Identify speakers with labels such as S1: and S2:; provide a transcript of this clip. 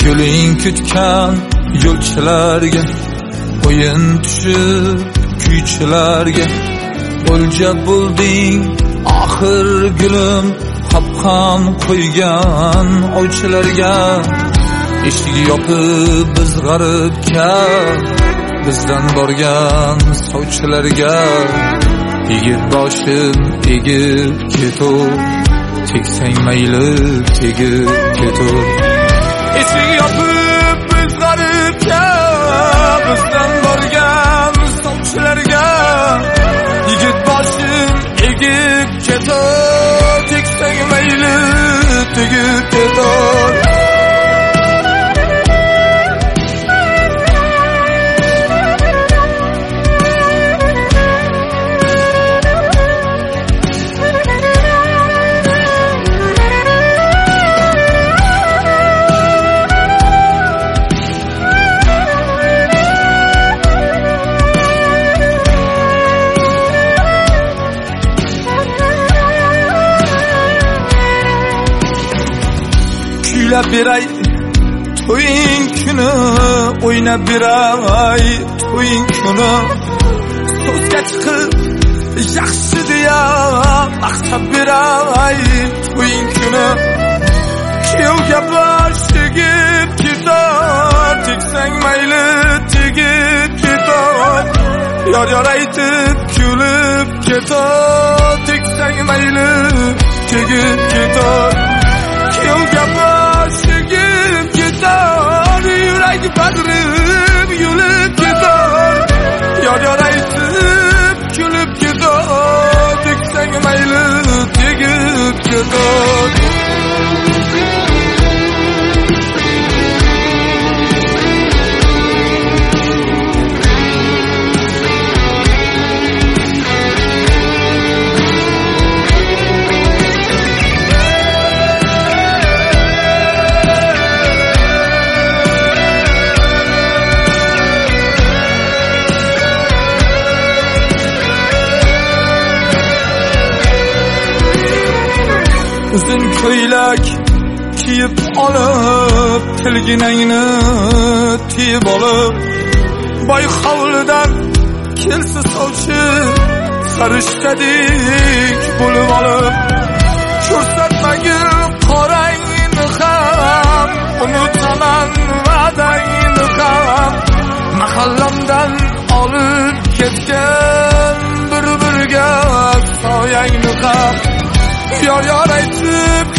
S1: yo'ling kutgan yo'lchilarga, o'yin tushib kuychilarga, o'lja bo'lding oxir gulim, qopqon qo'ygan ovchilarga, eshigi yopib biz g'aribga, bizdan borgan sovchilarga, egib boshim egib ketur, tegsang mayli tegib ketur. Eshigi yopib biz g'aribga, bizdan borgan sovchilarga, egib boshim egib ketur, tegsang mayli tegib ketur. Kuylab beray to'ying kuni, o'ynab beray to'ying kuni, so'zga chiqib yaxshi deya maqtab beray to'ying kuni. Kuyovga bosh tegib ketar, tegsang mayli tegib ketar, yor aytib kulib ketar, tegsang mayli tegib ketar. Kuyovga bosh tegib ketar, yurak badrim yulib ketar, yor aytib kulib ketar, tegsang mayli tegib ketar. Uzun ko'ylak kiyib olib, tilginangni tiyib olib, boy hovlidan kelsa sovchi, farishtadek bo'lib olib, ko'rsatmagin qorangni ham, unutaman va'dangni ham, mahallamdan olib ketgan bir-birga soyangni ham, yor aytib